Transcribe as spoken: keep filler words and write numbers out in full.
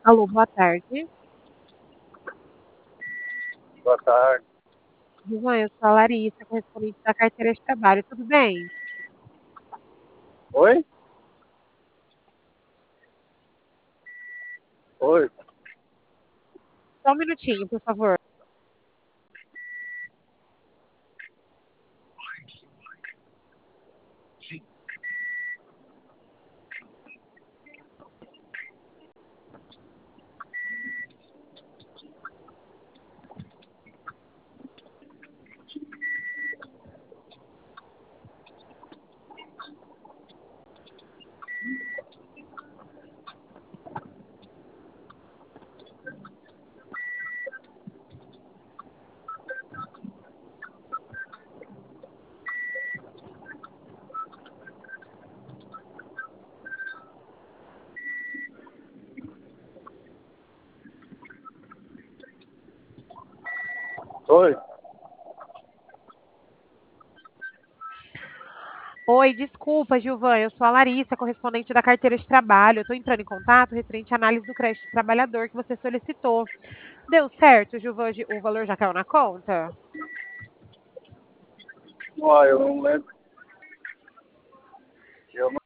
Alô, boa tarde. Boa tarde. Gilvan, eu sou a Larissa, correspondente da carteira de trabalho, tudo bem? Oi? Oi. Só um minutinho, por favor. Oi. Oi, desculpa, Gilvan, eu sou a Larissa, correspondente da carteira de trabalho. Eu estou entrando em contato referente à análise do crédito trabalhador que você solicitou. Deu certo, Gilvan, o valor já caiu na conta? Uai, eu não lembro. Eu não